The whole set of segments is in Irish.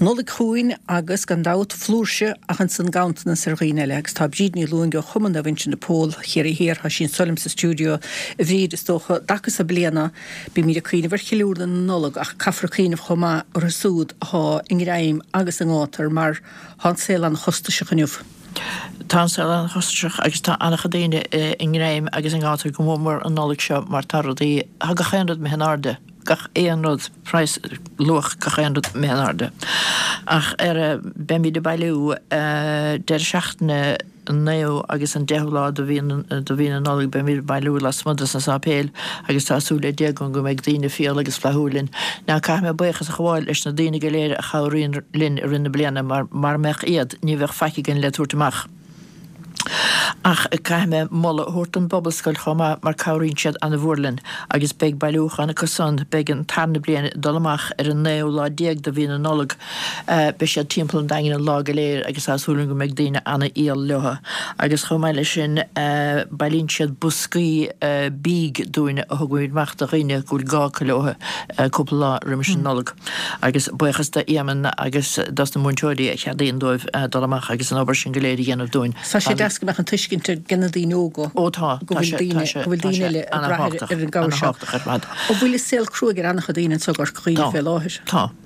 Nolig chuin agus gan dat flúrse achan san gantna sa riile agus tá bídní luúin go chuman a vinsin na pól chéir i héir ha sin solim sa stúdio a bhríd is tócha dachas a bliana bí mí a chuoine bhar chiúr an nolig ach cafracíineh chomá ar a súd há ingréim agus an átar mar hansel an chostaise chuniuh. Tá an chosteach agus tá annach déine ingréim agus an gátar go mór an nolig seo mar tarí ha go chéanrad me henarde. Gach éanrod prijs loch gachéanrod menarde. Ach ben de bailú der seachtne neo agus an dehlá do vín nolig ben mi bailú las mudas an sapéil agus tásúle degon go meid díine fial agus flahúlin. Na ka me buchas a chháil is na díine geléir a chaín lin rinne bliana mar mech iad ní bheith feici le túirteach. Ach caiime molle hoort an bobbelskuil choma mar caurín siad an bhórlin agus beag bailúch an a cosán beag an tarna bliana dolamach an neo lá diag do bhína nolig be sé timppla an dagin an lá galéir agus asúling go meid daine anna íal leha agus chomáile sin bailín siad buscaí bíg dúine a thuguid mecht a riine gúil gá leha cúpla lá rimis an nolig agus buchas de éman agus das na múntóirí a cheadaon dóibh dolamach agus an obair sin galéir dhéanamh dúin. Go an tuiscinnte gennadí nógo. Ótá bhfuil daine le ar an gáise. Ó bhfuil sil cruúgur annach a daine tugur chuoine fé láthir.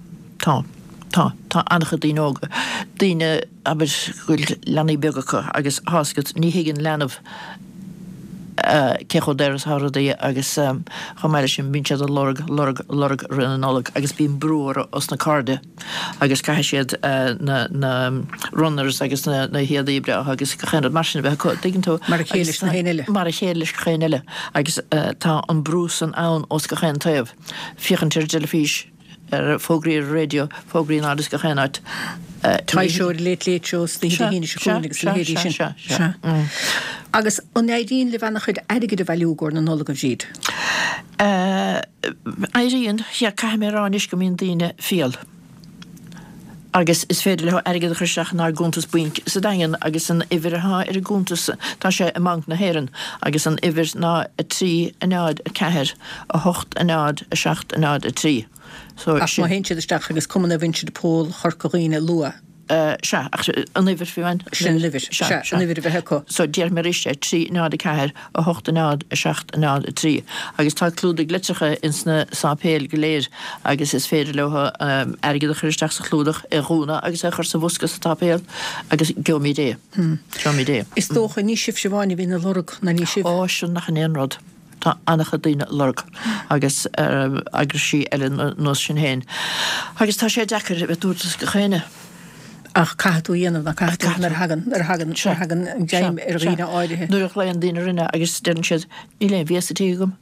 Tá annach a daine daine aber gúil leanaí begacha agus háscat ní higann leanamh cecho deras hádaí agus chomáile sin bín siad a lorg rinne nolig agus bín brúr os na carde agus cai siad na runners agus na héadaíbre agus chéad mar sin bheith diggin tú mar a chéilis na chéile. Mar a chéilis chéile agus tá an brús an ann os go chéan taobh fichantir jellyfish fógraí radio fógraí nádas go chéanart. Táisiúir léit-léitsós na híine seúnigus le héadí sin. Agus an éiríonn le bhena chuid aige de bheiúgóir na nola go bhíd. Éiríonn caiim ránis go mín daine fial. Agus is féidir le aige de chuiseach ná gúntas buink sa dain agus an ihiritha ar a gúntas tá sé a manc na héan agus an ihir ná a trí a nád a ceir a hocht a nád a seacht a nád a trí. As má héintse isteach agus cuman a vinse de pól chorcoíine lua. Se an ihir fiúin sin livir an ihir bheitco. So déir mar iste trí nád a ceir a hocht a nád a seacht a nád a trí. Agus tá clúda glitsecha ins na sápéil goléir agus is féidir leha aige a chuisteach sa clúdach i rúna agus a chur sa bhusca sa tápéil agus geomí dé. Is tócha ní sif se bháinine hína lorg na ní sif? Ó sin nach an éonrod. Tá annach a daine lorg agus agrisí eile nó sin héin. Agus tá sé dechar bheith dúirtas go chéine. Ach caú dhéanamh na caú ar hagan géim ar riine áidethe. Nuair a léon daine rinne agus den siad ní léon víasatí gom.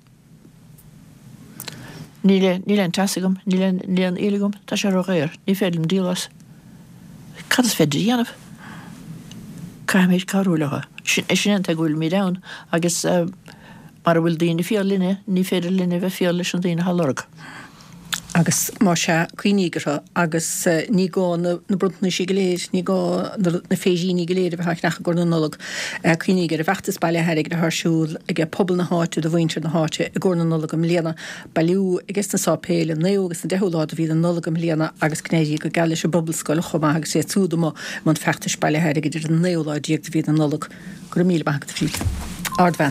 Ní léon tasagam, ní léon éilegum, tá sé roiir, ní félim dílas. Cad is féidir dhéanamh? Caiimiid carúlacha. Sin anta gúil mí dán agus mar bhfuil daoine fial linne, ní féidir linne bheith fial leis an daoine hallorg. Agus má se cuiníigere agus ní gá na brutna sí goléir, ní gá na féisíní goléir bheit nach gur nolog cuiníiger a bhechttas bailile herig de thsúil ag pobl na háte do bhaintir na háte a ggur na nolog am léana bailú agus na sápéile neogus na dehulád a bhí an nolog am léana agus cnéidí go geile se bobbelscoil chomá agus sé túdama man fechtas bailile herig idir an neoláid díag a bhí an nolog gur míle bachta frí. Ardhain.